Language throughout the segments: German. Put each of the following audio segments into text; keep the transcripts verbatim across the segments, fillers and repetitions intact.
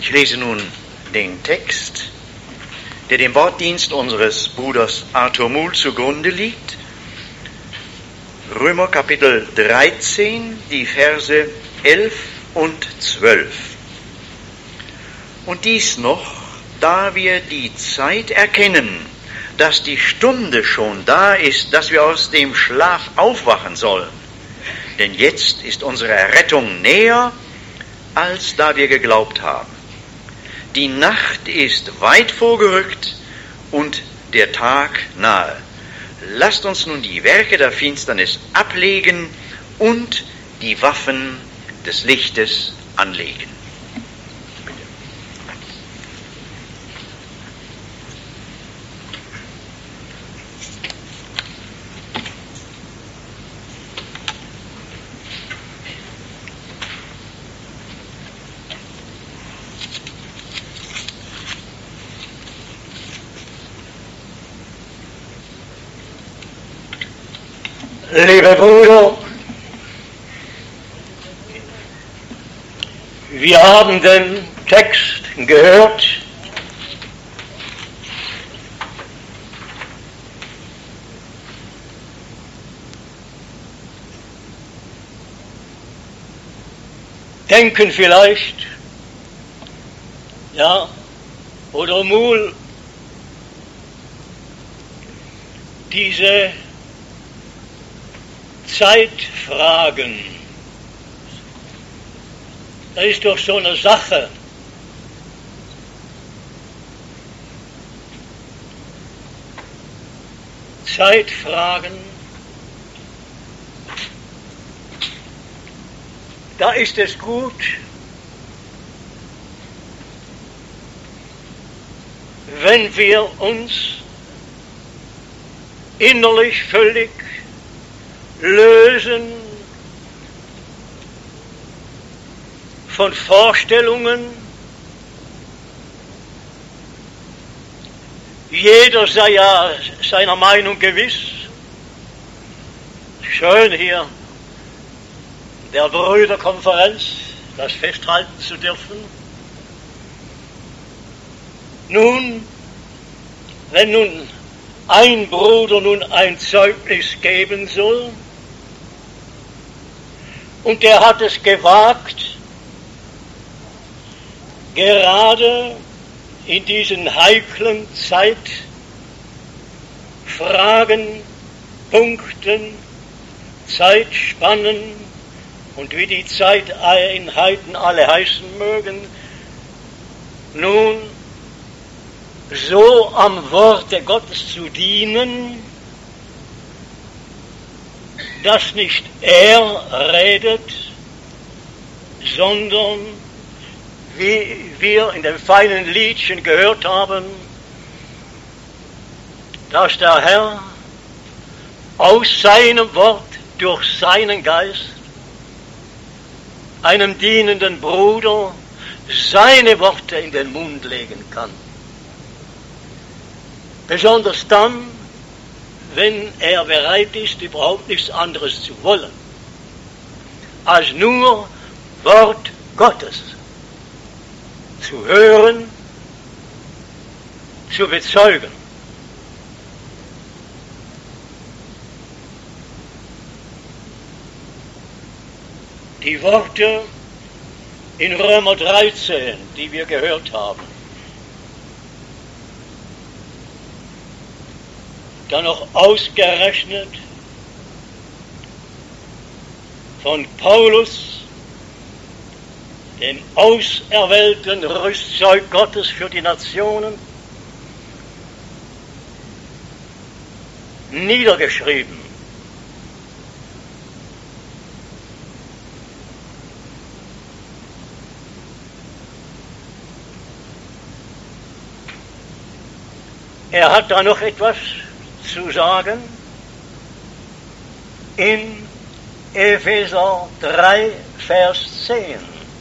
Ich lese nun den Text, der dem Wortdienst unseres Bruders Arthur Muhl zugrunde liegt. Römer Kapitel dreizehn, die Verse elf und zwölf. Und dies noch, da wir die Zeit erkennen, dass die Stunde schon da ist, dass wir aus dem Schlaf aufwachen sollen. Denn jetzt ist unsere Errettung näher, als da wir geglaubt haben. Die Nacht ist weit vorgerückt und der Tag nahe. Lasst uns nun die Werke der Finsternis ablegen und die Waffen des Lichtes anlegen. Liebe Brüder, wir haben den Text gehört. Denken vielleicht, ja, oder Muhl, diese Zeitfragen, das ist doch so eine Sache. Zeitfragen, da ist es gut, wenn wir uns innerlich völlig lösen von Vorstellungen, jeder sei ja seiner Meinung gewiss. Schön hier der Brüderkonferenz das festhalten zu dürfen. Nun, wenn nun ein Bruder nun ein Zeugnis geben soll, und der hat es gewagt, gerade in diesen heiklen Zeitfragen, Punkten, Zeitspannen und wie die Zeiteinheiten alle heißen mögen, nun so am Worte Gottes zu dienen, dass nicht er redet, sondern wie wir in dem feinen Liedchen gehört haben, dass der Herr aus seinem Wort durch seinen Geist einem dienenden Bruder seine Worte in den Mund legen kann. Besonders dann, wenn er bereit ist, überhaupt nichts anderes zu wollen, als nur Wort Gottes zu hören, zu bezeugen. Die Worte in Römer dreizehn, die wir gehört haben, dann noch ausgerechnet von Paulus, dem auserwählten Rüstzeug Gottes für die Nationen, niedergeschrieben. Er hat da noch etwas zu sagen in Epheser drei, Vers zehn.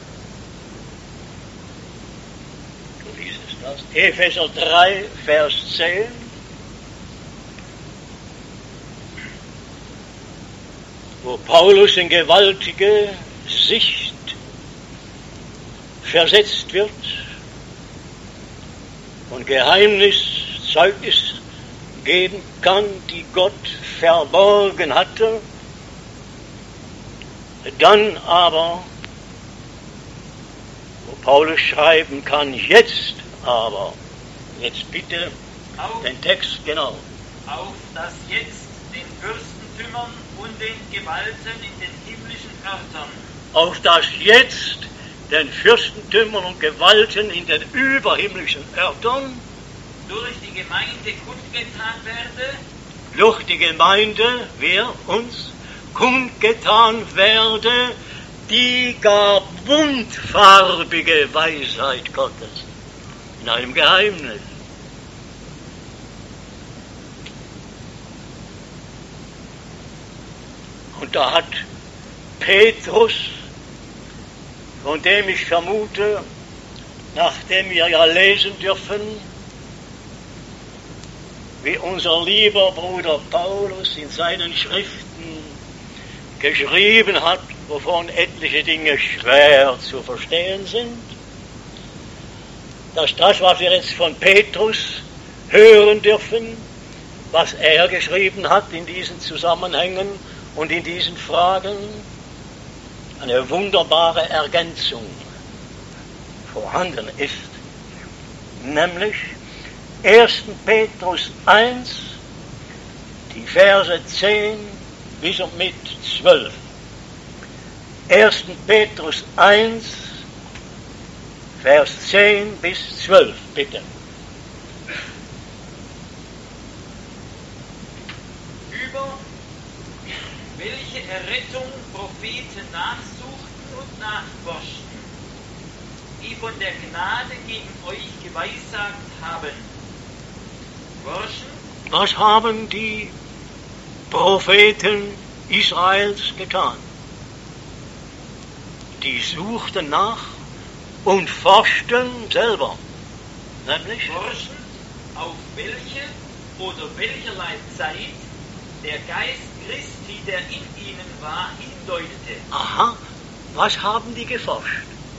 Du liest es das? Epheser drei, Vers zehn. Wo Paulus in gewaltige Sicht versetzt wird von Geheimnis Zeugnis geben kann, die Gott verborgen hatte, dann aber, wo Paulus schreiben kann, jetzt aber, jetzt bitte auf, den Text genau. auf dass jetzt den Fürstentümern und den Gewalten in den himmlischen Örtern, Auf das jetzt den Fürstentümern und Gewalten in den überhimmlischen Örtern durch die Gemeinde kundgetan werde, durch die Gemeinde, wer uns kundgetan werde, die gar buntfarbige Weisheit Gottes in einem Geheimnis. Und da hat Petrus, von dem ich vermute, nachdem wir ja lesen dürfen, wie unser lieber Bruder Paulus in seinen Schriften geschrieben hat, wovon etliche Dinge schwer zu verstehen sind, dass das, was wir jetzt von Petrus hören dürfen, was er geschrieben hat in diesen Zusammenhängen und in diesen Fragen, eine wunderbare Ergänzung vorhanden ist, nämlich ersten Petrus eins, die Verse zehn bis und mit zwölf. ersten Petrus eins, Vers zehn bis zwölf, bitte. über welche Errettung Propheten nachsuchten und nachforschten, die von der Gnade gegen euch geweissagt haben. Forschen, Was haben die Propheten Israels getan? Die suchten nach und forschten selber, nämlich forschend, auf welche oder welcherlei Zeit der Geist Christi, der in ihnen war, hindeutete. aha, was haben die geforscht?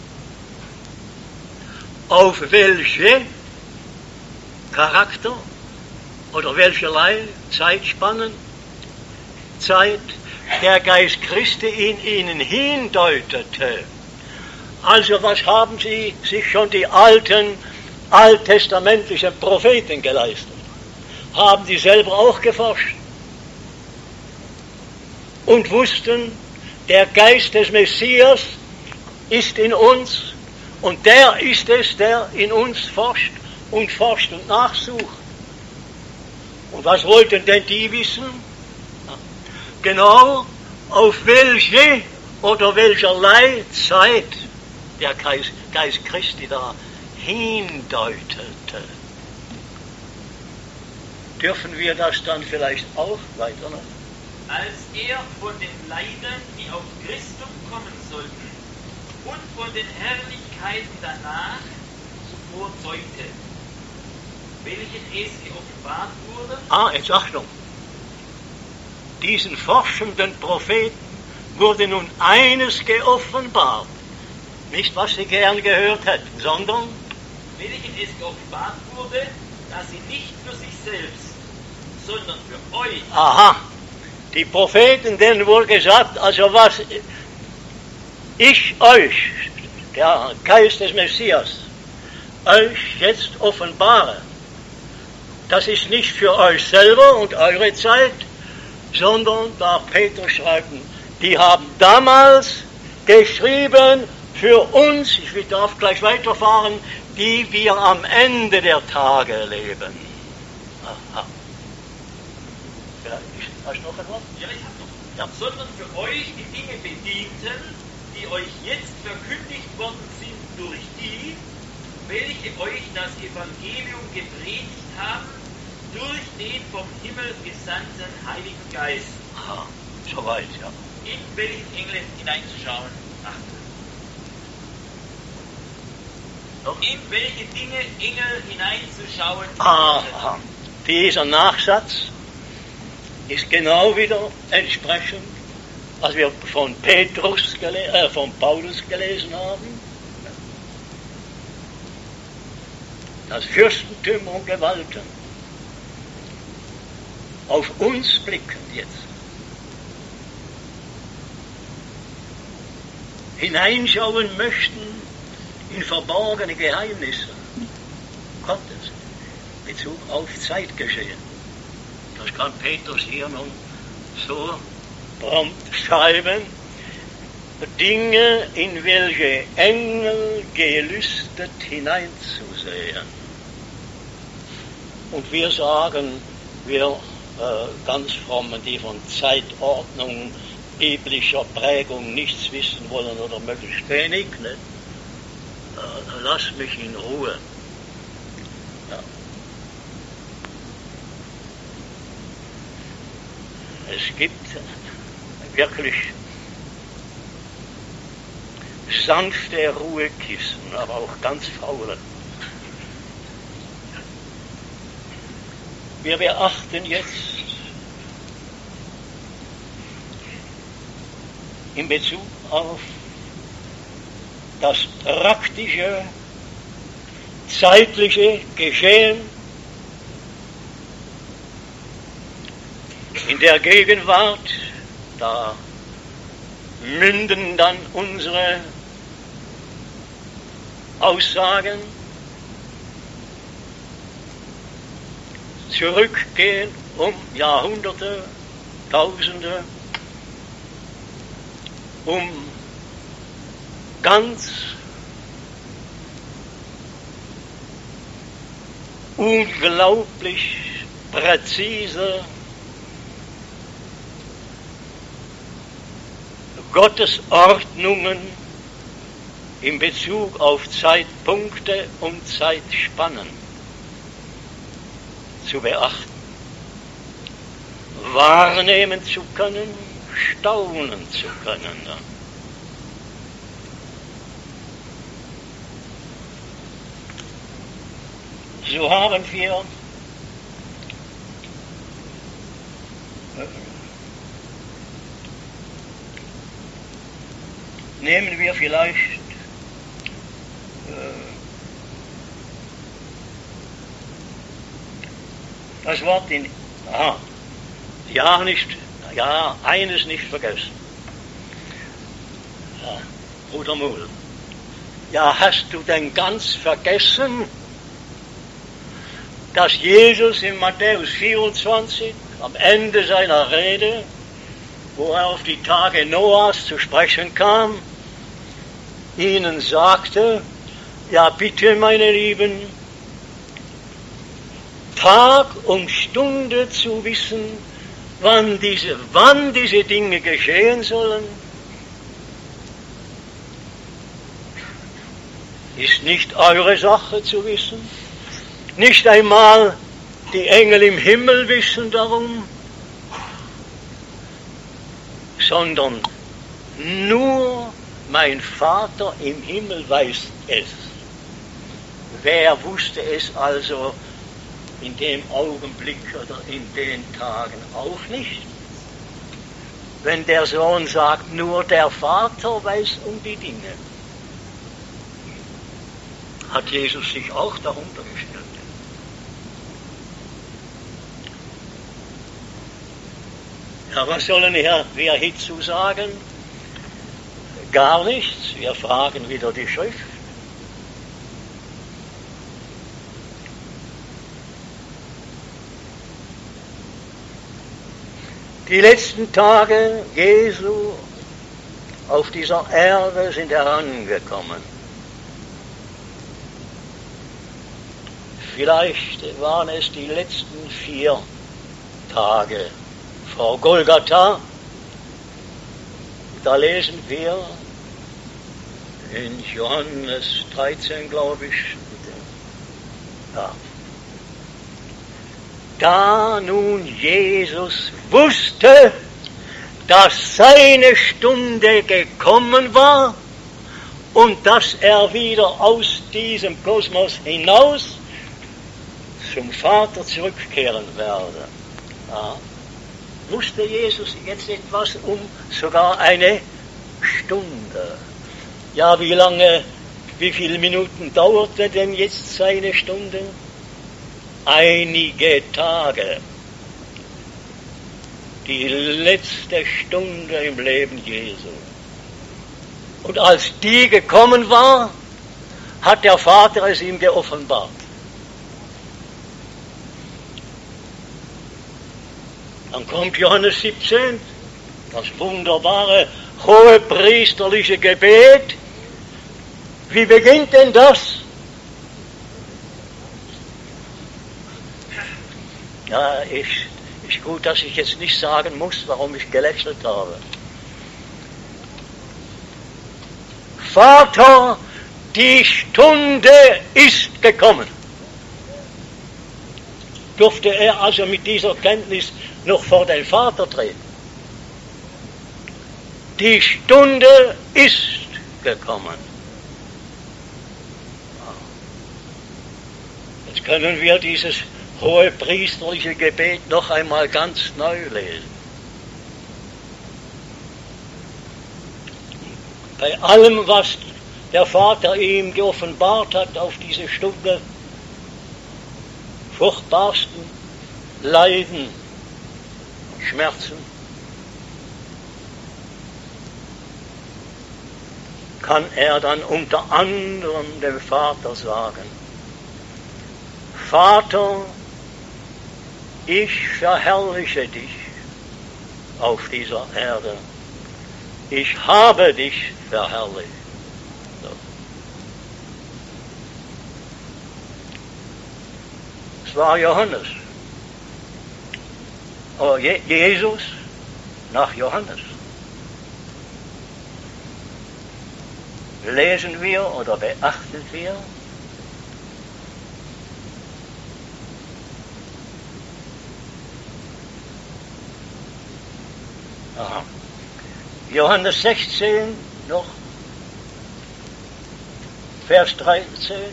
Auf welche Charakter oder welcherlei Zeitspannen, Zeit der Geist Christi in ihnen hindeutete. Also was haben sie sich schon die alten, alttestamentlichen Propheten geleistet? Haben die selber auch geforscht? Und wussten, der Geist des Messias ist in uns und der ist es, der in uns forscht und forscht und nachsucht. Und was wollten denn die wissen? Genau, auf welche oder welcherlei Zeit der Geist, Geist Christi da hindeutete. Dürfen wir das dann vielleicht auch weiter noch? Als er von den Leiden, die auf Christum kommen sollten, und von den Herrlichkeiten danach zuvor zeugte, welchen es geoffenbart wurde, Ah, jetzt Achtung. Diesen forschenden Propheten wurde nun eines geoffenbart. Nicht, was sie gern gehört hätten, sondern welchen es geoffenbart wurde, dass sie nicht für sich selbst, sondern für euch, aha, die Propheten, denen wurde gesagt, also was ich euch, der Geist des Messias, euch jetzt offenbare, das ist nicht für euch selber und eure Zeit, sondern, da Petrus schreibt, die haben damals geschrieben für uns, ich darf gleich weiterfahren, die wir am Ende der Tage leben. Aha. Vielleicht hast du noch etwas? ja, ich hab noch, Ja. sondern für euch die Dinge bedienten, die euch jetzt verkündigt worden sind durch die, welche euch das Evangelium gepredigt haben, durch den vom Himmel gesandten Heiligen Geist. Aha, soweit, ja. In welchen Engel hineinzuschauen, achte. Noch? In welche Dinge Engel hineinzuschauen. Aha, dieser Nachsatz ist genau wieder entsprechend, was wir von Petrus, gele- äh, von Paulus gelesen haben. dass Fürstentum und Gewalten auf uns blicken jetzt, hineinschauen möchten in verborgene Geheimnisse Gottes, in Bezug auf Zeitgeschehen. Das kann Petrus hier nun so prompt schreiben. Dinge, in welche Engel gelüstet hineinzusehen. Und wir sagen, wir äh, ganz frommen, die von Zeitordnung, biblischer Prägung nichts wissen wollen oder möglichst wenig, ne? äh, lass mich in Ruhe. Ja. Es gibt wirklich sanfte Ruhekissen, aber auch ganz faule. Wir beachten jetzt in Bezug auf das praktische, zeitliche Geschehen in der Gegenwart, da münden dann unsere Aussagen, zurückgehen um Jahrhunderte, Tausende, um ganz unglaublich präzise Gottes Ordnungen in Bezug auf Zeitpunkte und Zeitspannen zu beachten, wahrnehmen zu können, staunen zu können. So haben wir nehmen wir vielleicht das Wort in, aha, ja, nicht, ja, eines nicht vergessen. Ja, Bruder Muhl, ja, hast du denn ganz vergessen, dass Jesus in Matthäus vierundzwanzig am Ende seiner Rede, wo er auf die Tage Noahs zu sprechen kam, ihnen sagte, ja bitte meine Lieben, Tag und Stunde zu wissen, wann diese, wann diese Dinge geschehen sollen, ist nicht eure Sache zu wissen. Nicht einmal die Engel im Himmel wissen darum, sondern nur mein Vater im Himmel weiß es. Wer wusste es also in dem Augenblick oder in den Tagen auch nicht? Wenn der Sohn sagt, nur der Vater weiß um die Dinge, hat Jesus sich auch darunter gestellt. Ja, was sollen wir, wir hierzu sagen? Gar nichts. Wir fragen wieder die Schrift. Die letzten Tage Jesu auf dieser Erde sind herangekommen. Vielleicht waren es die letzten vier Tage vor Golgatha. Da lesen wir in Johannes dreizehn, glaube ich, ja. Da nun Jesus wusste, dass seine Stunde gekommen war und dass er wieder aus diesem Kosmos hinaus zum Vater zurückkehren werde, ja, wusste Jesus jetzt etwas um sogar eine Stunde. Ja, wie lange Wie viele Minuten dauerte denn jetzt seine Stunde? Einige Tage. Die letzte Stunde im Leben Jesu. Und als die gekommen war, hat der Vater es ihm geoffenbart. Dann kommt Johannes siebzehn, das wunderbare, hohe priesterliche Gebet. Wie beginnt denn das? Ja, ist, ist gut, dass ich jetzt nicht sagen muss, warum ich gelächelt habe. Vater, die Stunde ist gekommen. Durfte er also mit dieser Kenntnis noch vor den Vater treten? Die Stunde ist gekommen. Jetzt können wir dieses hohe priesterliche Gebet noch einmal ganz neu lesen. Bei allem, was der Vater ihm geoffenbart hat auf diese Stunde, furchtbarsten Leiden und Schmerzen, kann er dann unter anderem dem Vater sagen: Vater, ich verherrliche dich auf dieser Erde. Ich habe dich verherrlicht. So. Es war Johannes. Aber Je- Jesus nach Johannes. Lesen wir oder beachten wir, aha, Johannes sechzehn noch, Vers dreizehn,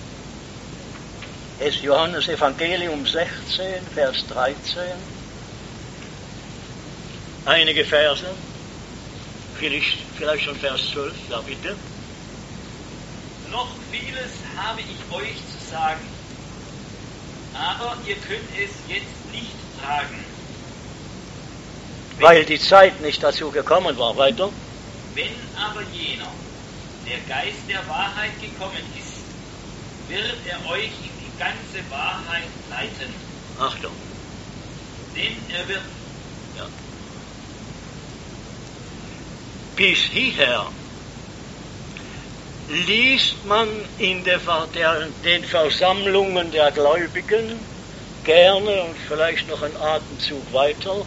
ist Johannes Evangelium sechzehn, Vers dreizehn, einige Verse, vielleicht, vielleicht schon Vers zwölf, ja bitte. Noch vieles habe ich euch zu sagen, aber ihr könnt es jetzt nicht tragen. Weil die Zeit nicht dazu gekommen war. Weiter. Wenn aber jener, der Geist der Wahrheit gekommen ist, wird er euch in die ganze Wahrheit leiten. Achtung. Denn er wird... Ja. Bis hierher liest man in der, der, den Versammlungen der Gläubigen gerne und vielleicht noch einen Atemzug weiter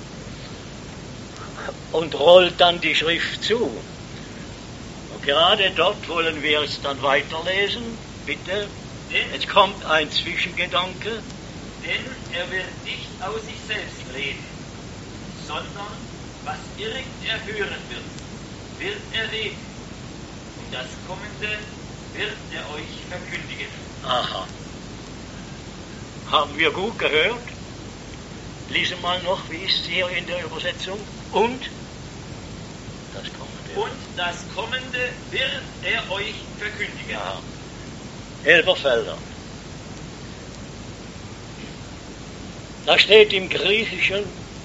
und rollt dann die Schrift zu. Und gerade dort wollen wir es dann weiterlesen. Bitte, denn, jetzt kommt ein Zwischengedanke. Denn er wird nicht aus sich selbst reden, sondern was irgend er hören wird, wird er reden. Und das Kommende wird er euch verkündigen. Aha. Haben wir gut gehört? Lesen mal noch, wie ist es hier in der Übersetzung? Und das Kommende. Und das Kommende wird er euch verkündigen. Ja. Elberfelder. Da steht im Griechischen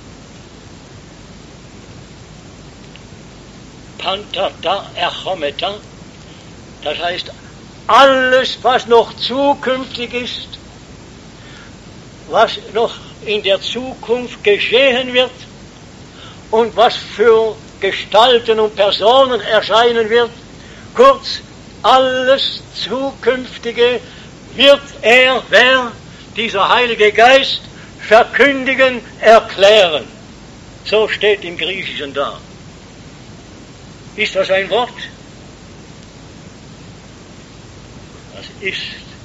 Pantata erchometa, das heißt, alles, was noch zukünftig ist, was noch in der Zukunft geschehen wird und was für Gestalten und Personen erscheinen wird, kurz, alles Zukünftige wird er, wer, dieser Heilige Geist, verkündigen, erklären. So steht im Griechischen da. Ist das ein Wort? Das ist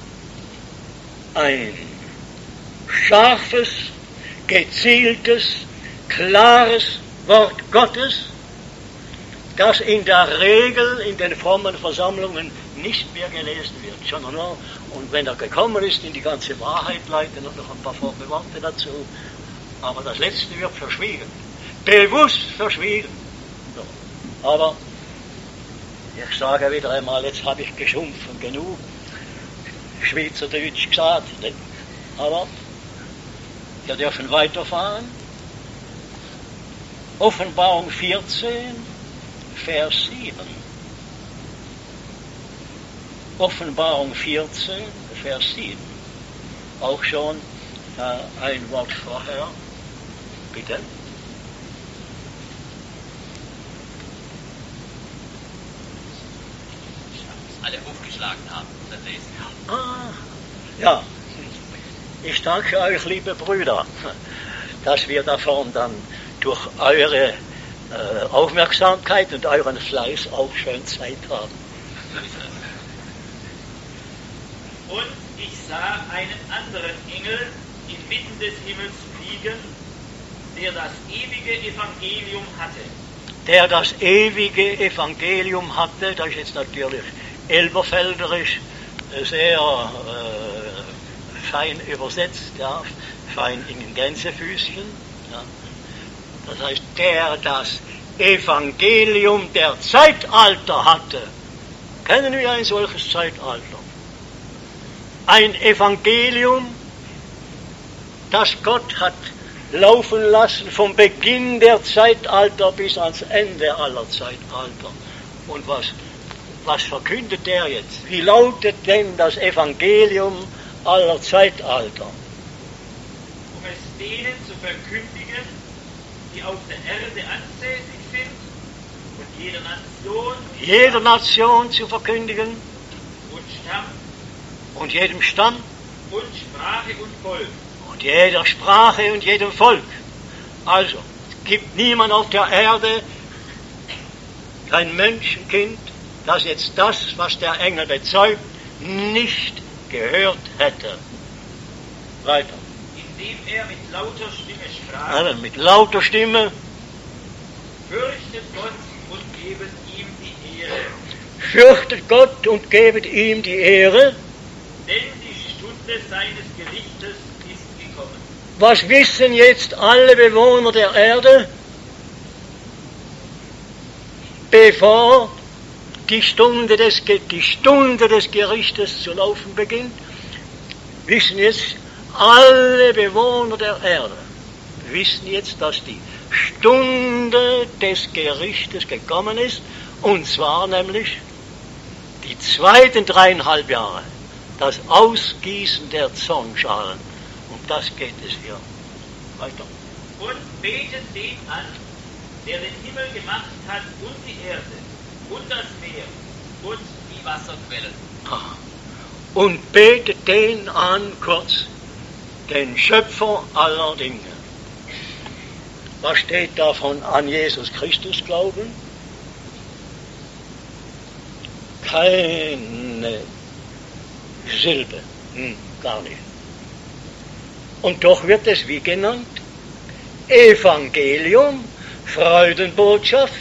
ein scharfes, gezieltes, klares Wort Gottes, das in der Regel in den frommen Versammlungen nicht mehr gelesen wird, sondern nur, und wenn er gekommen ist, in die ganze Wahrheit leiten und noch ein paar fromme Worte dazu, aber das Letzte wird verschwiegen, bewusst verschwiegen. So. Aber Ich sage wieder einmal, jetzt habe ich geschumpfen genug, Schweizerdeutsch gesagt, aber wir dürfen weiterfahren. Offenbarung vierzehn, Vers sieben. Offenbarung vierzehn, Vers sieben. Auch schon äh, ein Wort vorher. Bitte. Alle aufgeschlagen haben, dann lesen. Ah, ja. Ich danke euch, liebe Brüder, dass wir davon dann durch eure äh, Aufmerksamkeit und euren Fleiß auch schön Zeit haben. Und ich sah einen anderen Engel inmitten des Himmels fliegen, der das ewige Evangelium hatte. Der das ewige Evangelium hatte, das ist jetzt natürlich elberfelderisch sehr äh, fein übersetzt, ja, fein in den Gänsefüßchen. Ja. Das heißt, der das Evangelium der Zeitalter hatte. Kennen wir ein solches Zeitalter? Ein Evangelium, das Gott hat laufen lassen vom Beginn der Zeitalter bis ans Ende aller Zeitalter. Und was, was verkündet er jetzt? Wie lautet denn das Evangelium aller Zeitalter? Um es denen zu verkündigen, die auf der Erde ansässig sind, und jeder Nation, Jeder Nation zu verkündigen und Stamm und jedem Stamm und Sprache und Volk. und jeder Sprache und jedem Volk. Also, es gibt niemand auf der Erde, kein Menschenkind, das jetzt das, was der Engel bezeugt, nicht gehört hätte. Weiter. Indem er mit lauter Stimme sprach, Also, mit lauter Stimme, fürchtet Gott und gebet ihm die Ehre, fürchtet Gott und gebet ihm die Ehre. denn die Stunde seines Gerichtes ist gekommen. Was wissen jetzt alle Bewohner der Erde? Bevor die Stunde des, die Stunde des Gerichtes zu laufen beginnt, wissen jetzt alle Bewohner der Erde, wissen jetzt, dass die Stunde des Gerichtes gekommen ist, und zwar nämlich die zweiten dreieinhalb Jahre, das Ausgießen der Zornschalen. Um das geht es hier. Weiter. Und betet den an, der den Himmel gemacht hat und die Erde und das Meer und die Wasserquellen. Und betet den an, kurz, den Schöpfer aller Dinge. Was steht davon an Jesus Christus glauben? Keine Silbe, hm, gar nicht. Und doch wird es wie genannt? Evangelium, Freudenbotschaft.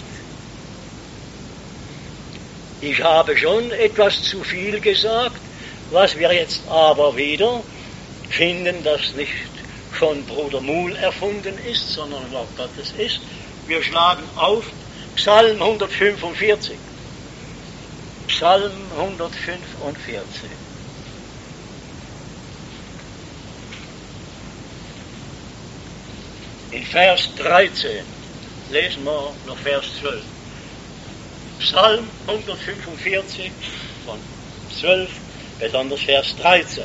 Ich habe schon etwas zu viel gesagt, was wir jetzt aber wieder finden, das nicht von Bruder Muhl erfunden ist, sondern ein Wort Gottes ist. Wir schlagen auf Psalm hundertfünfundvierzig. Psalm hundertfünfundvierzig. In Vers dreizehn lesen wir noch Vers zwölf. Psalm hundertfünfundvierzig von zwölf, besonders Vers dreizehn.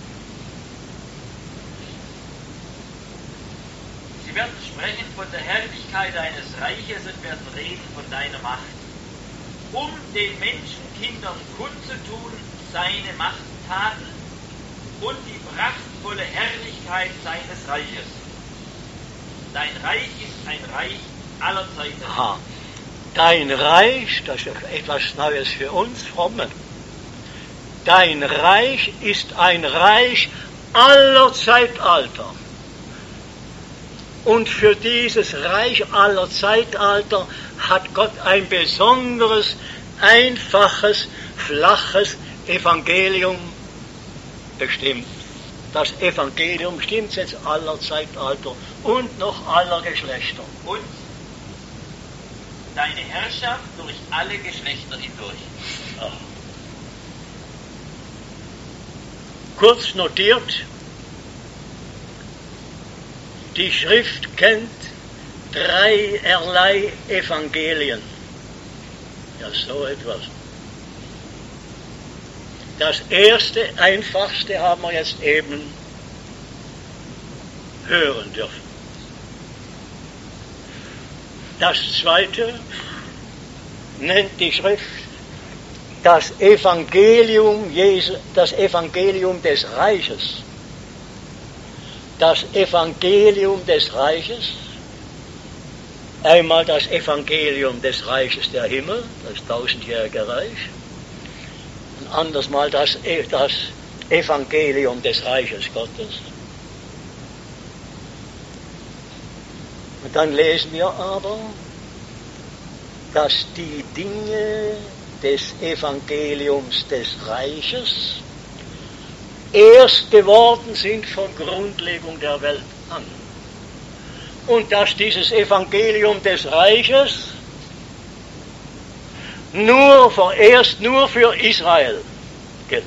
Sie werden sprechen von der Herrlichkeit deines Reiches und werden reden von deiner Macht, um den Menschenkindern kundzutun seine Machttaten und die prachtvolle Herrlichkeit seines Reiches. Dein Reich ist ein Reich aller Zeiten. Aha. Dein Reich, das ist etwas Neues für uns Fromme. Dein Reich ist ein Reich aller Zeitalter. Und für dieses Reich aller Zeitalter hat Gott ein besonderes, einfaches, flaches Evangelium bestimmt. Das Evangelium stimmt jetzt aller Zeitalter und noch aller Geschlechter. Und deine Herrschaft durch alle Geschlechter hindurch. Ja. Kurz notiert, die Schrift kennt dreierlei Evangelien. Ja, so etwas. Das erste, einfachste haben wir jetzt eben hören dürfen. Das zweite nennt die Schrift das Evangelium Jesu, das Evangelium des Reiches. Das Evangelium des Reiches, einmal das Evangelium des Reiches der Himmel, das tausendjährige Reich, und anders mal das, das Evangelium des Reiches Gottes. Und dann lesen wir aber, dass die Dinge des Evangeliums des Reiches erst geworden sind von Grundlegung der Welt an. Und dass dieses Evangelium des Reiches nur vorerst nur für Israel gilt.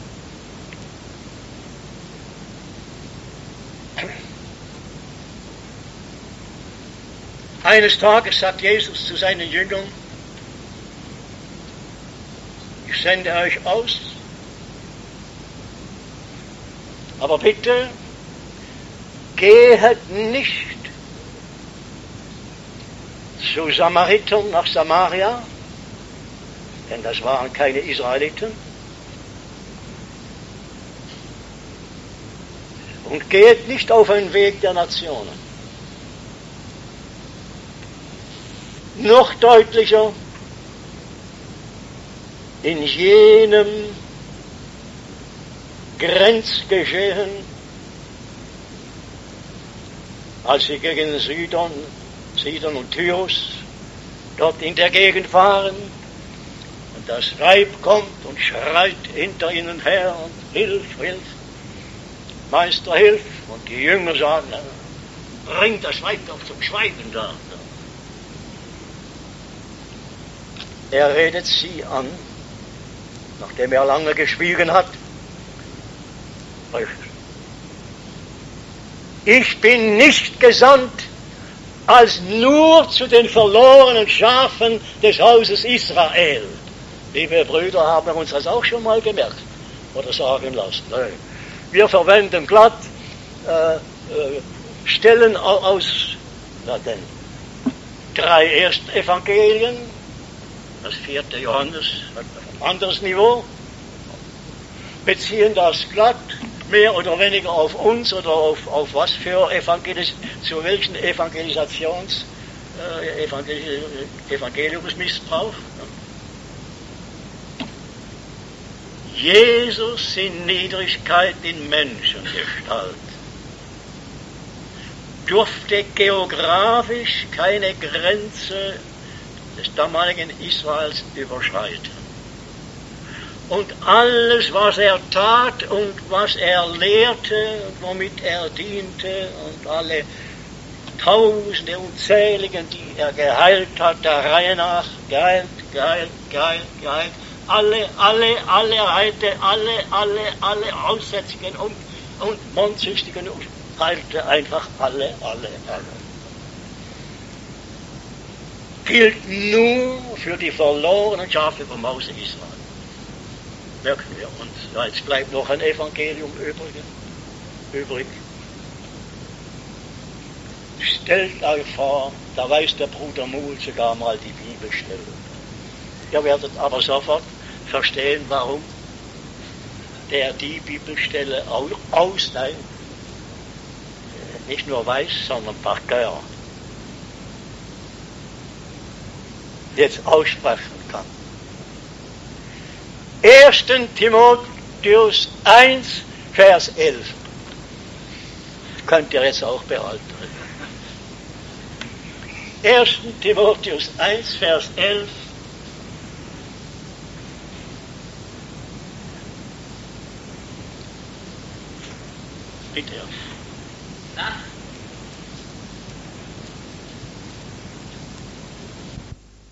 Eines Tages sagt Jesus zu seinen Jüngern: Ich sende euch aus, aber bitte gehet nicht zu Samaritern nach Samaria, denn das waren keine Israeliten, und geht nicht auf den Weg der Nationen. Noch deutlicher, in jenem Grenzgeschehen, als sie gegen Sidon, Sidon und Tyrus dort in der Gegend waren, und das Weib kommt und schreit hinter ihnen her und hilf, hilf, Meister, hilf, und die Jünger sagen, bring das Weib doch zum Schweigen da. Er redet sie an, nachdem er lange geschwiegen hat. Ich bin nicht gesandt als nur zu den verlorenen Schafen des Hauses Israel. Liebe Brüder, haben wir uns das auch schon mal gemerkt oder sagen lassen. Wir verwenden glatt äh, äh, Stellen aus na denn, drei ersten Evangelien. Das vierte Johannes hat ein anderes Niveau, beziehen das glatt mehr oder weniger auf uns oder auf, auf was für Evangelis, zu welchen Evangelisations, äh, Evangel, Evangeliumsmissbrauch. Jesus in Niedrigkeit in Menschengestalt durfte geografisch keine Grenze des damaligen Israels überschreiten. Und alles, was er tat und was er lehrte und womit er diente und alle Tausende unzähligen, die er geheilt hat, der Reihe nach, geheilt, geheilt, geheilt, geheilt, alle, alle, alle Heilte, alle, alle, alle Aussätzigen und, und Mondsüchtigen heilte einfach alle, alle, alle. Gilt nur für die verlorenen Schafe vom Hause Israel. Merken wir uns. Ja, jetzt bleibt noch ein Evangelium übrig. übrig. Stellt euch vor, da weiß der Bruder Muhl sogar mal die Bibelstelle. Ihr werdet aber sofort verstehen, warum der die Bibelstelle aus, nein, nicht nur weiß, sondern par cœur jetzt aussprechen kann. erster Timotheus eins, Vers elf. Könnt ihr jetzt auch behalten. erster Timotheus eins, Vers elf. Bitte. Nach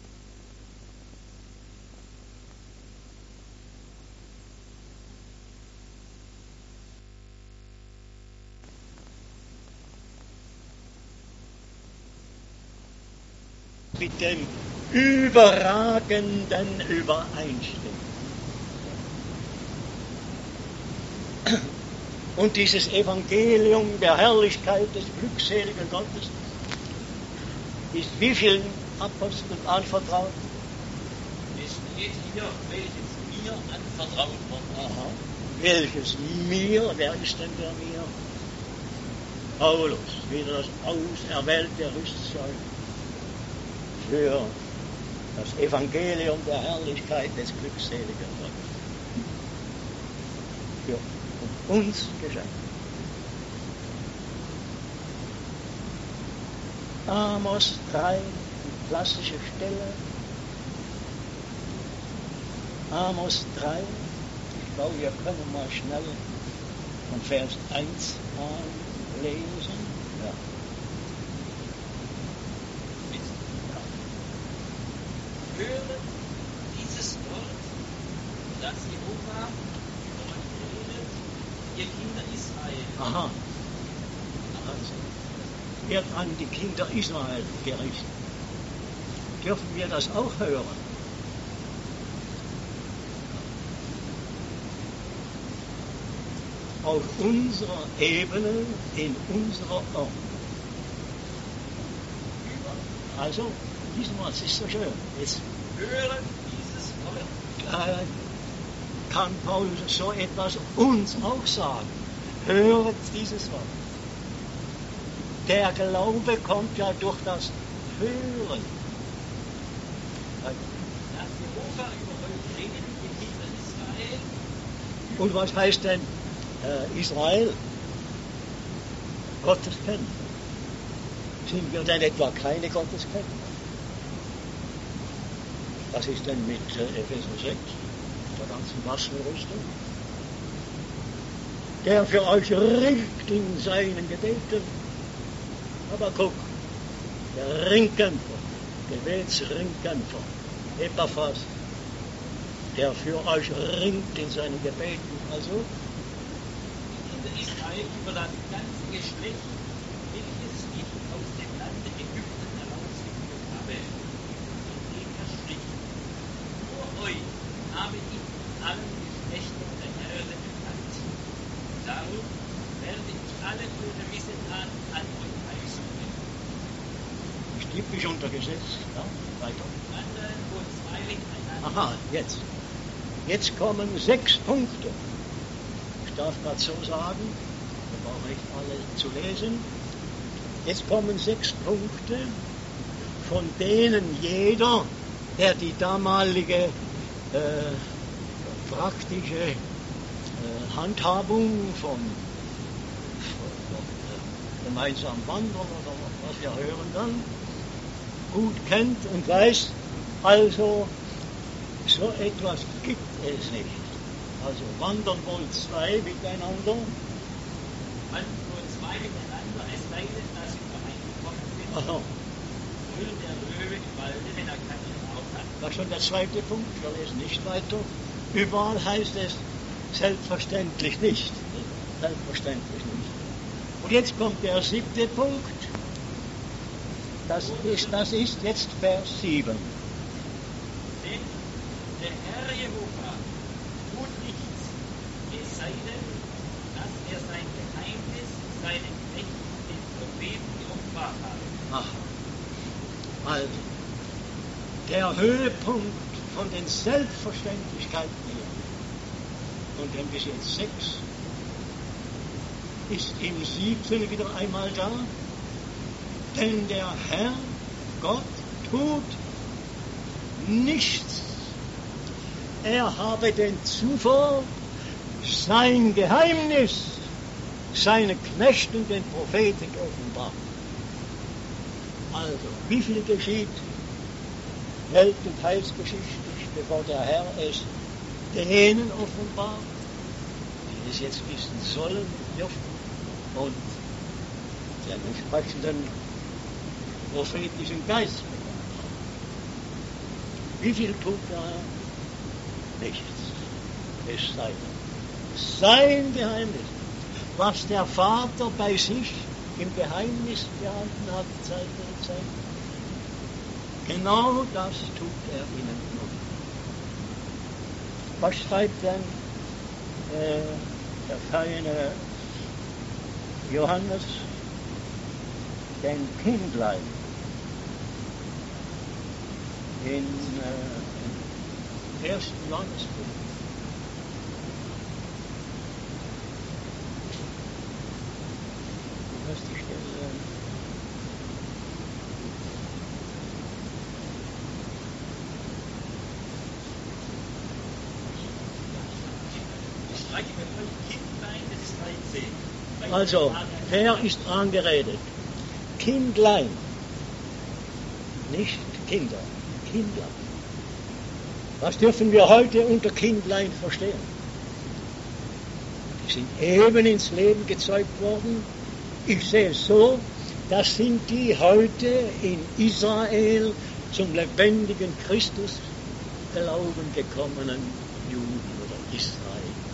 mit dem Überragenden übereinstimmt. Und dieses Evangelium der Herrlichkeit des glückseligen Gottes ist wie vielen Aposteln anvertraut? Es steht hier, welches mir anvertraut worden. Aha. Welches mir? Wer ist denn der mir? Paulus, wieder das auserwählte Rüstzeug für das Evangelium der Herrlichkeit des glückseligen Gottes. Für uns geschenkt. Amos drei, die klassische Stelle. Amos drei, ich glaube, wir können mal schnell von Vers eins an lesen. Ja. Höre dieses Wort, das Jehova über euch redet, ihr Kinder Israel. Aha. Also, wird an die Kinder Israel gerichtet. Dürfen wir das auch hören? Auf unserer Ebene, in unserer Ordnung. Also, diesmal ist es so schön. Jetzt Höre dieses Wort. äh, kann Paulus so etwas uns auch sagen. Höret dieses Wort. Der Glaube kommt ja durch das Hören. Das Jehova über euch redet, ihr Kinder Israel. Und was heißt denn äh, Israel? Gottes kennen. Sind wir denn etwa keine Gotteskenner? Was ist denn mit äh, Epheser sechs, der ganzen Waffenrüstung? Der für euch ringt in seinen Gebeten. Aber guck, der Ringkämpfer, Gebetsringkämpfer, Epaphras, der für euch ringt in seinen Gebeten. Also, Die Kinder Israel über das ganze Geschlecht, welches ich aus dem Lande Ägypten herausgeführt habe, in dem verstrichen. Nur euch habe ich in allen Geschlechtern der Erde bekannt. Darum werde ich alle eure Missetaten an euch heimsuchen. ich stimme mich unter Gesetz. Ja, weiter. Wandern und zwei einander. Aha, jetzt. Jetzt kommen sechs Punkte. Ich darf gerade so sagen, wir brauchen nicht alle zu lesen. Jetzt kommen sechs Punkte, von denen jeder, der die damalige äh, praktische äh, Handhabung von, von, von äh, gemeinsamen Wandern oder was wir hören dann, gut kennt und weiß, also so etwas gibt es nicht. Also wandern wohl zwei miteinander. Wandern nur zwei miteinander, es sei denn, dass sie übereingekommen sind. Aha, Brüllt der Löwe im Walde, wenn er keinen Rauch hat. das ist schon der zweite Punkt, wir lesen nicht weiter. Überall heißt es selbstverständlich nicht. Selbstverständlich nicht. Und jetzt kommt der siebte Punkt. Das ist, das ist jetzt Vers sieben. Denn der Herr Jehova tut nichts, es sei denn, dass er sein Geheimnis seinen Knechten, den Propheten, geoffenbart habe. Ach, also, der Höhepunkt von den Selbstverständlichkeiten hier, und dem bis jetzt sechs, ist im siebten wieder einmal da. Denn der Herr, Gott, tut nichts. Er habe denn zuvor sein Geheimnis seinen Knechten, den Propheten, offenbart. Also, wie viel geschieht welt- und heilsgeschichtlich, bevor der Herr es denen offenbart, die es jetzt wissen sollen, dürfen, und den entsprechenden prophetischen Geist bekommen haben. Wie viel tut der Herr? Nichts. Es sei sein Geheimnis, was der Vater bei sich im Geheimnis behalten hat, Zeit und Zeit, Genau das tut er ihnen nun. Was schreibt denn äh, der feine Johannes den Kindlein in äh, ersten Johannesbrief? Du hast die Stelle. Also, wer ist angeredet? Kindlein. Nicht Kinder. Kindlein. Was dürfen wir heute unter Kindlein verstehen? Die sind eben ins Leben gezeugt worden. Ich sehe es so, das sind die heute in Israel zum lebendigen Christus Glauben gekommenen Juden oder Israel.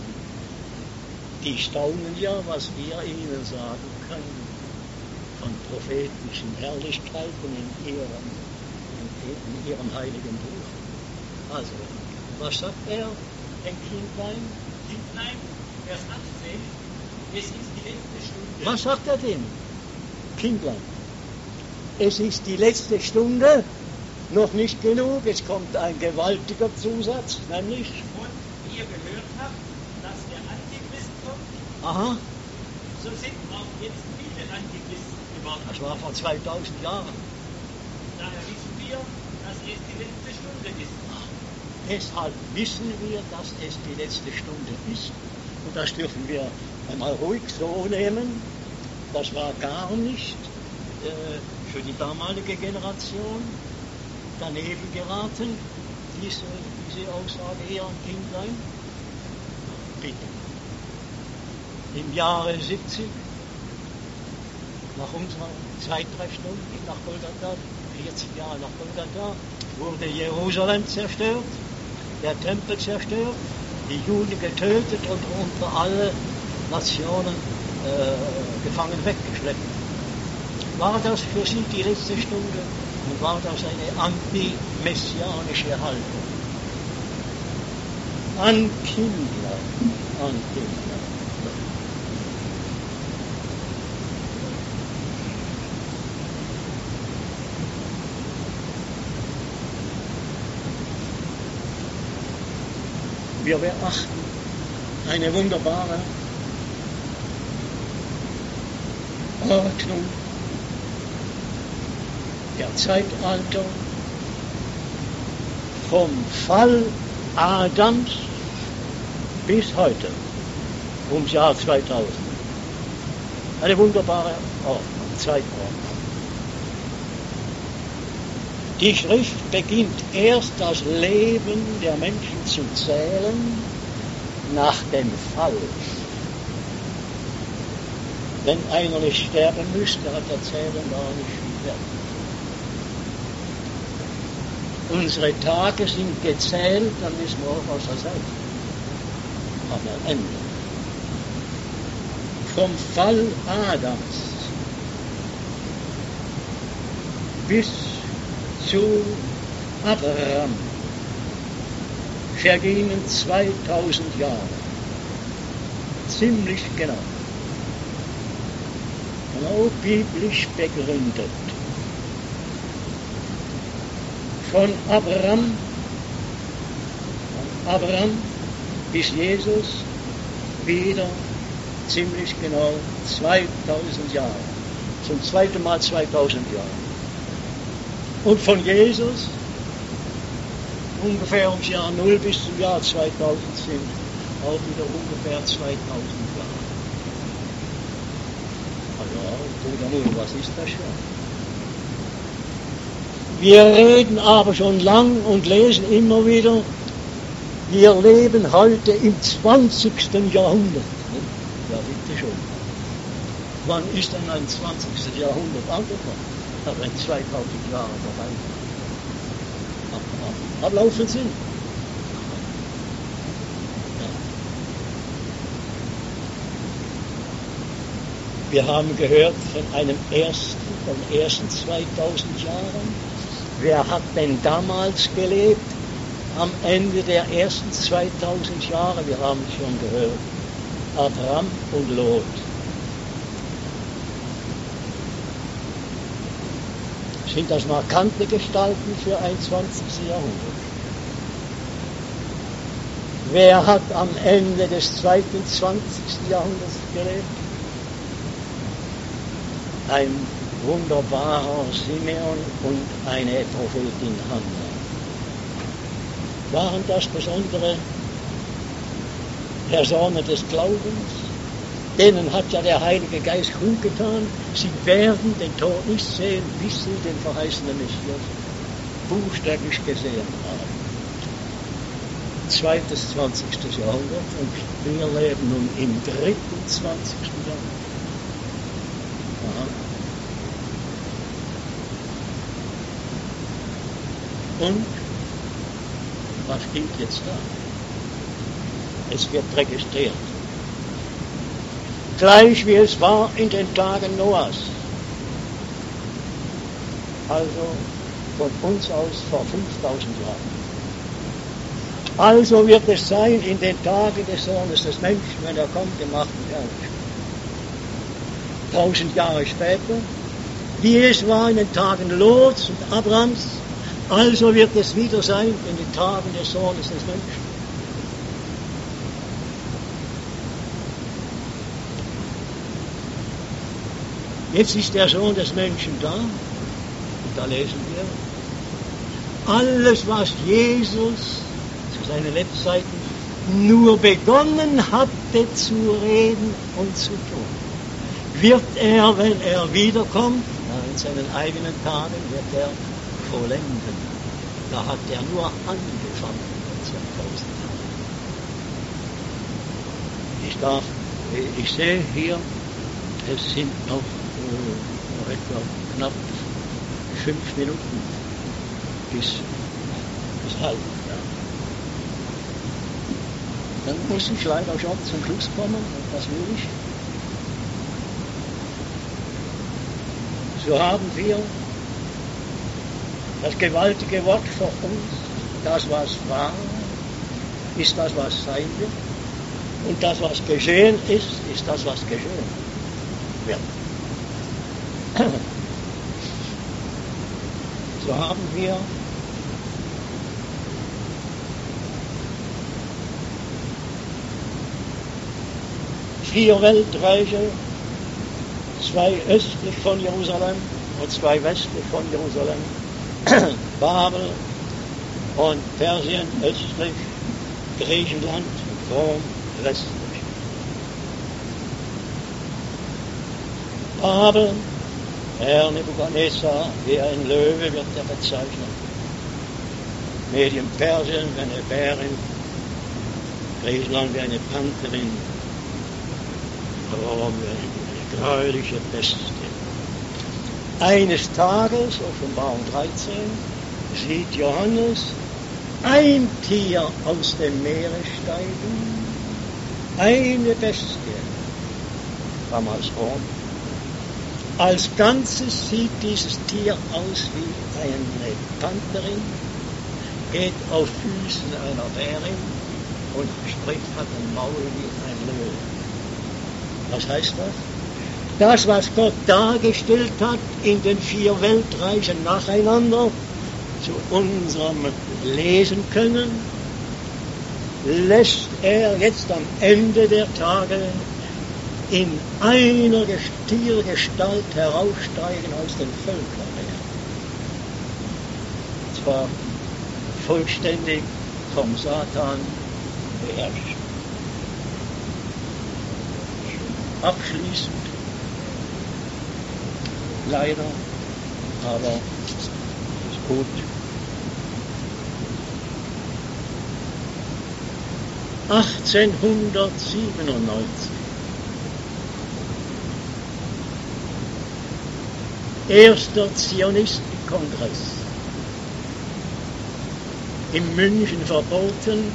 Die staunen ja, was wir ihnen sagen können von prophetischen Herrlichkeiten in ihrem, in, in ihrem heiligen Buch. Also, was sagt er, den Kindlein? Kindlein, Vers achtzehn, es ist die letzte Stunde. Was sagt er denn? Kindlein. Es ist die letzte Stunde, noch nicht genug, es kommt ein gewaltiger Zusatz, nämlich... Und ihr gehört habt, dass der Antichrist kommt, Aha, so sind auch jetzt viele Antichristen geworden. das war vor zweitausend Jahren. Daher wissen wir, dass es die letzte Stunde ist. Deshalb wissen wir, dass es die letzte Stunde ist. Und das dürfen wir einmal ruhig so nehmen. Das war gar nicht äh, für die damalige Generation daneben geraten, diese, diese Aussage eher ein Kindlein. Bitte. Im Jahre siebzig, nach unserer Zeitrechnung nach Golgatha, vierzig Jahre nach Golgatha, wurde Jerusalem zerstört, der Tempel zerstört, die Juden getötet und unter alle Nationen äh, gefangen weggeschleppt. War das für sie die letzte Stunde und war das eine antimessianische Haltung? An Kinder, an Kinder. Wir beachten eine wunderbare Ordnung der Zeitalter vom Fall Adams bis heute, ums Jahr zweitausend. Eine wunderbare Ordnung, Zeitordnung. Die Schrift beginnt erst das Leben der Menschen zu zählen nach dem Fall. Wenn einer nicht sterben müsste, hat er Zählen gar nicht viel wert. Unsere Tage sind gezählt, dann wissen wir auch, was er sagt. Aber Ende. Vom Fall Adams bis zu Abraham vergingen zweitausend Jahre. Ziemlich genau. Genau biblisch begründet. Von Abraham, von Abraham bis Jesus wieder ziemlich genau zweitausend Jahre. Zum zweiten Mal zweitausend Jahre. Und von Jesus ungefähr ums Jahr null bis zum Jahr zweitausend sind auch wieder ungefähr zweitausend Jahre. Also, Bruder Null, was ist das schon? Wir reden aber schon lang und lesen immer wieder, wir leben heute im zwanzigsten Jahrhundert. Ja, bitte schon. Wann ist denn ein zwanzigsten Jahrhundert angefangen? Wenn zweitausend Jahre vorbei sind. Ablaufen sind. Ja. Wir haben gehört von einem ersten, von ersten zweitausend Jahren, Wer hat denn damals gelebt? Am Ende der ersten zweitausend Jahre, wir haben es schon gehört. Abraham und Lot. Sind das markante Gestalten für ein zwanzigsten Jahrhundert? Wer hat am Ende des zweiten zwanzigsten Jahrhunderts gelebt? Ein wunderbarer Simeon und eine Prophetin Hannah. Waren das besondere Personen des Glaubens? Denen hat ja der Heilige Geist kundgetan, sie werden den Tod nicht sehen, bis sie den verheißenen Messias buchstäblich gesehen haben. Zweites zwanzigstes Jahrhundert und wir leben nun im dritten zwanzigsten Jahrhundert. Aha. Und was gilt jetzt da? Es wird registriert. Gleich wie es war in den Tagen Noahs. Also von uns aus vor fünftausend Jahren. Also wird es sein in den Tagen des Sohnes des Menschen, wenn er kommt im achten Jahr. Tausend Jahre später, wie es war in den Tagen Lots und Abrams, also wird es wieder sein in den Tagen des Sohnes des Menschen. Jetzt ist der Sohn des Menschen da, und da lesen wir, alles, was Jesus zu seinen Lebzeiten nur begonnen hatte zu reden und zu tun, wird er, wenn er wiederkommt, in seinen eigenen Tagen, wird er vollenden. Da hat er nur angefangen in zweitausend Jahren. Ich darf, ich sehe hier, es sind noch äh, etwa knapp fünf Minuten bis, bis halb. Ja. Dann muss ich leider schon zum Schluss kommen, und das will ich. So haben wir das gewaltige Wort vor uns, das was war, ist das was sein wird, und das was geschehen ist, ist das was geschehen wird. So haben wir vier Weltreiche, zwei östlich von Jerusalem und zwei westlich von Jerusalem, Babel und Persien östlich, Griechenland und Rom westlich. Babel, Herr Nebukadnezar, wie ein Löwe wird er bezeichnet. Medien Persien wie eine Bärin, Griechenland wie eine Pantherin, Rom wie eine gräuliche Bestie. Eines Tages, Offenbarung dreizehn, sieht Johannes ein Tier aus dem Meere steigen, eine Bestie, damals Rom. Als Ganzes sieht dieses Tier aus wie eine Pantherin, geht auf Füßen einer Bärin und spricht, hat ein Maul wie ein Löwe. Was heißt das? Das, was Gott dargestellt hat in den vier Weltreichen nacheinander, zu unserem Lesen können, lässt er jetzt am Ende der Tage in einer Tiergestalt heraussteigen aus den Völkermeeren. Und zwar vollständig vom Satan beherrscht. Abschließend, leider, aber ist gut. achtzehnhundertsiebenundneunzig. Erster Zionistenkongress. In München verboten,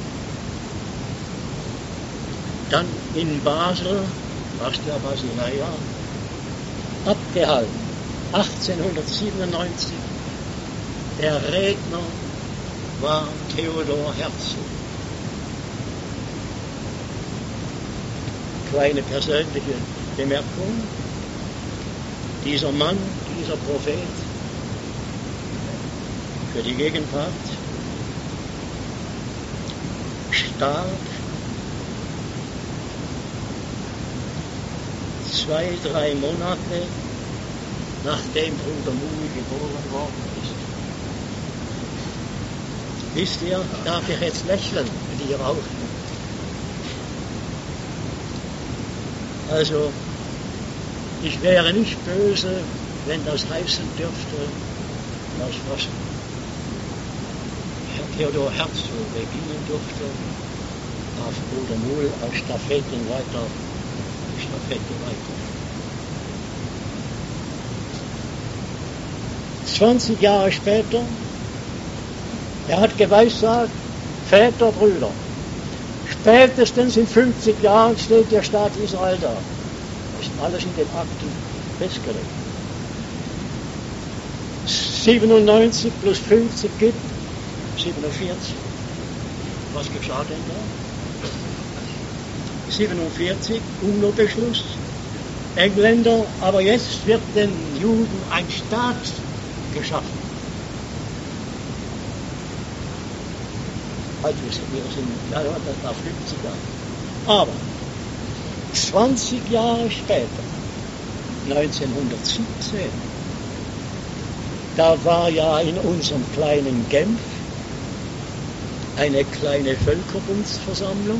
dann in Basel, fast der Basileia, abgehalten. achtzehnhundertsiebenundneunzig Der Redner war Theodor Herzl. Kleine persönliche Bemerkung. Dieser Mann, dieser Prophet für die Gegenwart starb zwei, drei Monate nachdem Bruder Mui geboren worden ist. Wisst ihr, darf ich jetzt lächeln mit ihr auch? Also, ich wäre nicht böse, wenn das heißen dürfte, dass was Herr Theodor Herzl beginnen durfte, darf Bruder Muhl als Stafette weiter, Stafette weiter. zwanzig Jahre später, er hat geweissagt, Väter, Brüder, spätestens in fünfzig Jahren steht der Staat Israel da. Das ist alles in den Akten festgelegt. siebenundneunzig plus fünfzig gibt siebenundvierzig. Was geschah denn da? siebenundvierzig, UNO-Beschluss. Engländer, aber jetzt wird den Juden ein Staat geschaffen. Also wir sind, ja, das war fünfzig Jahre. Aber zwanzig Jahre später, neunzehnhundertsiebzehn, da war ja in unserem kleinen Genf eine kleine Völkerbundsversammlung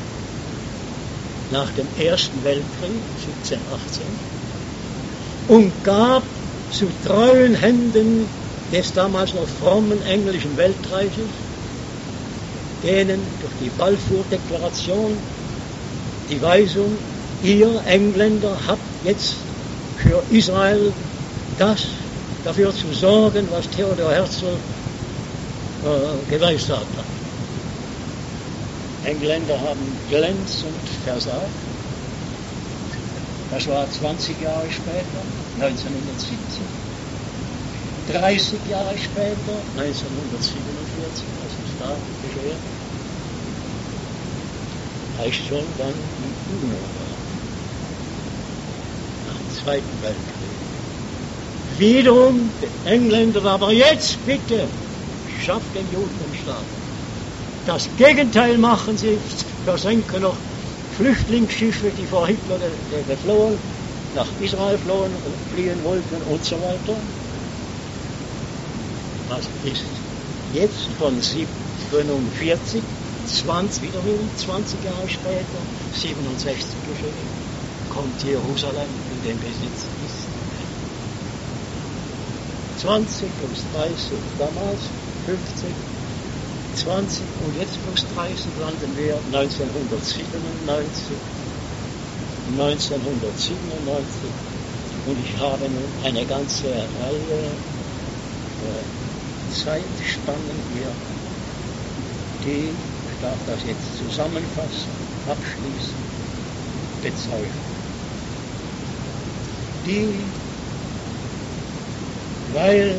nach dem Ersten Weltkrieg, siebzehn, achtzehn, und gab zu treuen Händen des damals noch frommen englischen Weltreiches, denen durch die Balfour-Deklaration die Weisung, ihr Engländer habt jetzt für Israel das, dafür zu sorgen, was Theodor Herzl äh, geweissagt hat. Engländer haben glänzend versagt. Das war zwanzig Jahre später, neunzehnhundertsiebzehn. dreißig Jahre später, neunzehnhundertsiebenundvierzig, was ist da geschehen? Heißt schon dann die UNO war. Nach dem Zweiten Weltkrieg. Wiederum die Engländer, aber jetzt bitte, schafft den Juden den Staat. Das Gegenteil machen sie, versenken noch Flüchtlingsschiffe, die vor Hitler geflohen, nach Israel flohen und fliehen wollten und so weiter. Was ist jetzt von siebenundvierzig, zwanzig, wiederum zwanzig Jahre später, siebenundsechzig geschehen, kommt Jerusalem in den Besitz Israel. zwanzig plus dreißig damals, fünfzig, zwanzig und jetzt plus dreißig landen wir neunzehnhundertsiebenundneunzig, neunzehnhundertsiebenundneunzig und ich habe nun eine ganze Reihe äh, Zeitspannen hier, die, ich darf das jetzt zusammenfassen, abschließen, bezeugen. Die, weil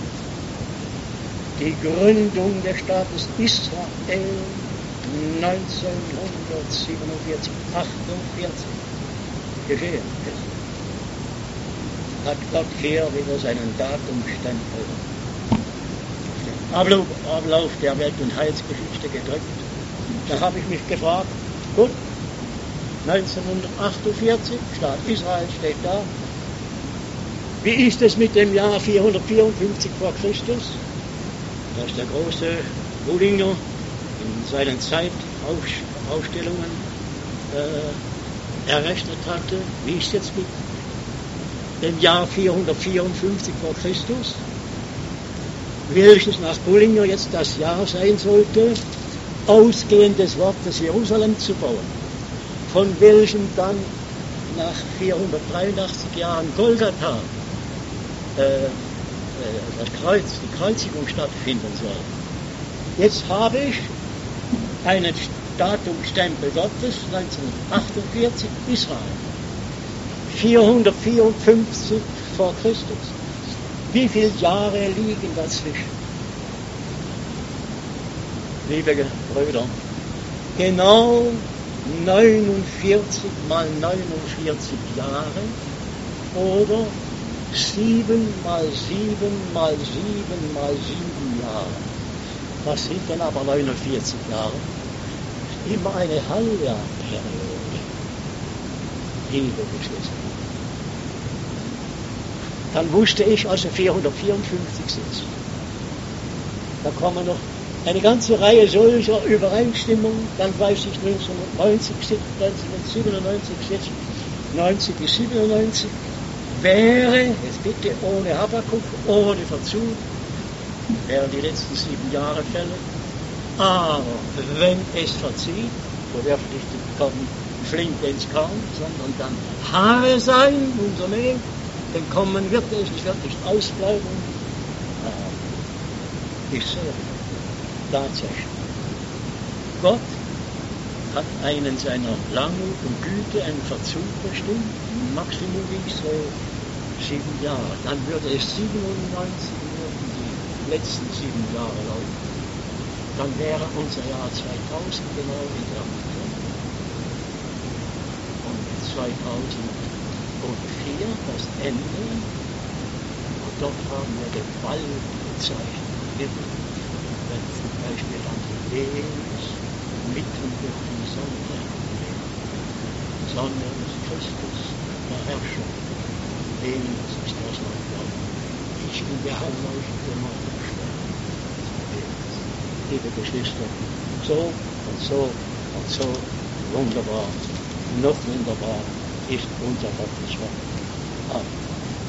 die Gründung des Staates Israel neunzehnhundertsiebenundvierzig, achtundvierzig geschehen ist, hat Gott hier wieder seinen Datumstempel auf den Ablauf, Ablauf der Welt- und Heilsgeschichte gedrückt. Da habe ich mich gefragt, gut, neunzehnhundertachtundvierzig, Staat Israel steht da. Wie ist es mit dem Jahr vierhundertvierundfünfzig vor Christus? Dass der große Bullinger in seinen Zeitaufstellungen äh, errechnet hatte, wie ist jetzt mit dem Jahr vierhundertvierundfünfzig vor Christus, welches nach Bullinger jetzt das Jahr sein sollte, ausgehend des Wortes Jerusalem zu bauen, von welchem dann nach vierhundertdreiundachtzig Jahren Golgatha äh, das Kreuz, die Kreuzigung stattfinden soll. Jetzt habe ich einen Datumstempel Gottes, neunzehnhundertachtundvierzig, Israel. vierhundertvierundfünfzig vor Christus. Wie viele Jahre liegen dazwischen? liebe Brüder, genau neunundvierzig mal neunundvierzig Jahre oder sieben mal sieben mal sieben mal sieben Jahre. Was sind denn aber neunundvierzig Jahre? Immer eine Halbjahrperiode. Liebe Geschwister. Dann wusste ich also vierhundertvierundfünfzig sitzen. Da kommen noch eine ganze Reihe solcher Übereinstimmungen. Dann weiß ich neunzehnhundertneunzig, neunzehnhundertsiebenundneunzig, neunzig bis siebenundneunzig wäre, jetzt bitte ohne Habakuk, ohne Verzug, wären die letzten sieben Jahre fällig. Aber wenn es verzieht, so werfe ich die Flinte ins Korn, sondern dann Haare sein, unser Leben, denn kommen wird es, es wird nicht ausbleiben. Ich sehe tatsächlich, Gott hat einen seiner Langmut und Güte, einen Verzug bestimmt, Maximum wie so sieben Jahre. Dann würde es siebenundneunzig, würden die letzten sieben Jahre laufen. Dann wäre unser Jahr zweitausend genau in der Mitte. Und zweitausendvier das Ende. Und dort haben wir gewaltige Zeichen gegeben. Wenn zum Beispiel an die Lebens mitten durch die Sonne herkommt. Sonne ist Christus, der Herrscher. Lebens ist das mein Glaube. Ich bin der Hausleuchte meiner Sterne. Liebe Geschwister, so und so und so wunderbar, noch wunderbar ist unser Gottes Wort. Amen.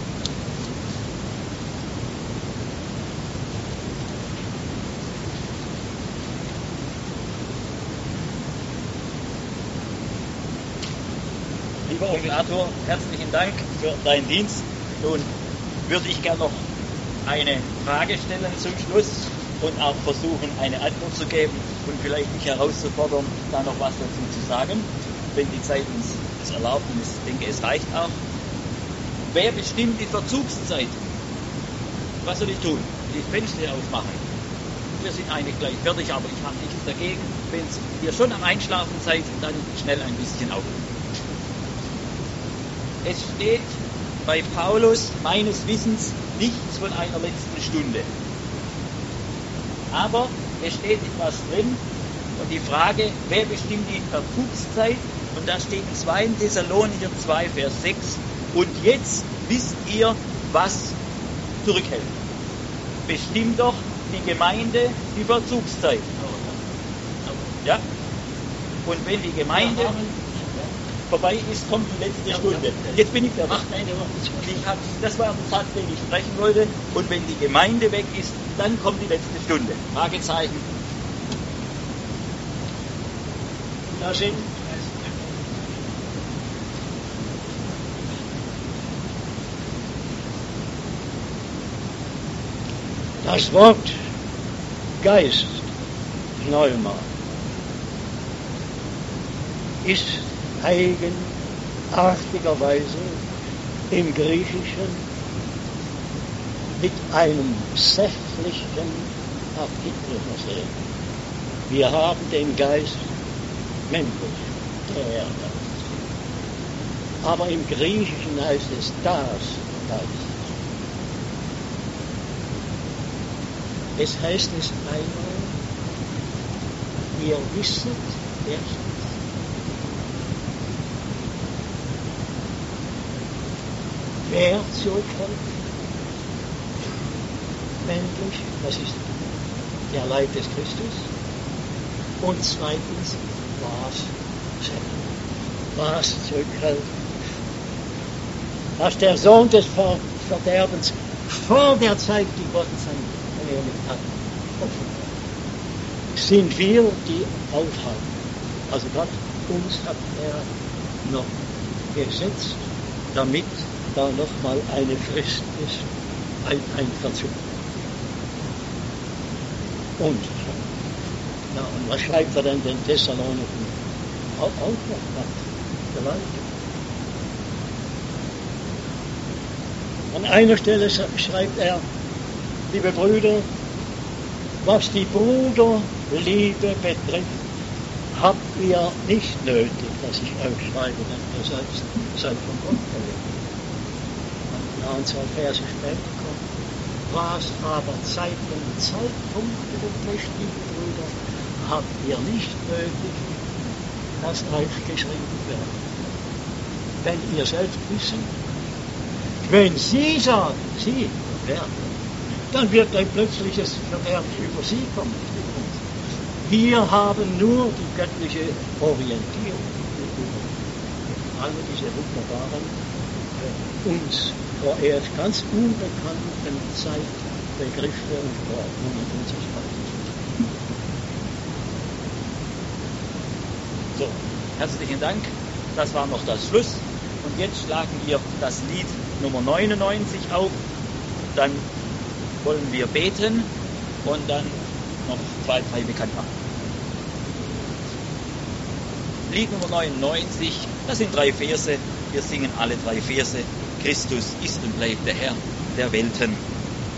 Lieber Onkel Arthur, herzlichen Dank für deinen Dienst. Nun würde ich gerne noch eine Frage stellen zum Schluss und auch versuchen, eine Antwort zu geben und vielleicht mich herauszufordern, da noch was dazu zu sagen, wenn die Zeit uns es erlaubt, und ich denke, es reicht auch. Wer bestimmt die Verzugszeit? Was soll ich tun? Die Fenster aufmachen. Wir sind eigentlich gleich fertig, aber ich habe nichts dagegen. Wenn ihr schon am Einschlafen seid, dann schnell ein bisschen auf. Es steht bei Paulus meines Wissens nichts von einer letzten Stunde. Aber es steht etwas drin und die Frage, wer bestimmt die Verzugszeit? Und da steht in zweiter Thessalonicher zwei, Vers sechs. Und jetzt wisst ihr, was zurückhält. Bestimmt doch die Gemeinde die Verzugszeit. Ja? Und wenn die Gemeinde vorbei ist, kommt die letzte Stunde. Jetzt bin ich fertig. Ich hab, das war der Satz, den ich sprechen wollte. Und wenn die Gemeinde weg ist, dann kommt die letzte Stunde. Fragezeichen. Da sind das Wort Geist, Pneuma, ist eigenartigerweise im Griechischen mit einem sächlichen Artikel versehen. Wir haben den Geist männlich, der Geist. Aber im Griechischen heißt es das Geist. Es heißt es einmal, ihr wisset erstens, wer zurückkommt, männlich, das ist der Leib des Christus, und zweitens, was, was zurückhält, dass der Sohn des Ver- Verderbens vor der Zeit, die Gott sein hat, sind wir, die aufhalten. Also Gott, uns hat er noch gesetzt, damit da noch mal eine Frist ist, ein, ein Verzug. Und, ja, und was schreibt er denn den Thessaloniken? Auch, auch noch was, gewaltig. An einer Stelle schreibt er, liebe Brüder, was die Brüder Liebe betrifft, habt ihr nicht nötig, dass ich euch schreibe, denn ihr selbst seid von Gott gelehrt. Und eine Anzahl Verse später kommt, was aber seit dem Zeitpunkt betrifft, liebe Brüder, habt ihr nicht nötig, dass euch geschrieben wird. Denn ihr selbst wissen, wenn sie sagen, sie werden, dann wird ein plötzliches Verderben über sie kommen. Wir haben nur die göttliche Orientierung. Alle diese wunderbaren, äh, uns vorerst ganz unbekannten Zeitbegriffe und Verordnungen unseres Vaters. So, herzlichen Dank. Das war noch das Schluss. Und jetzt schlagen wir das Lied Nummer neunundneunzig auf. Dann wollen wir beten und dann noch zwei, drei Bekanntmachungen. Lied Nummer neunundneunzig, das sind drei Verse. Wir singen alle drei Verse. Christus ist und bleibt der Herr der Welten.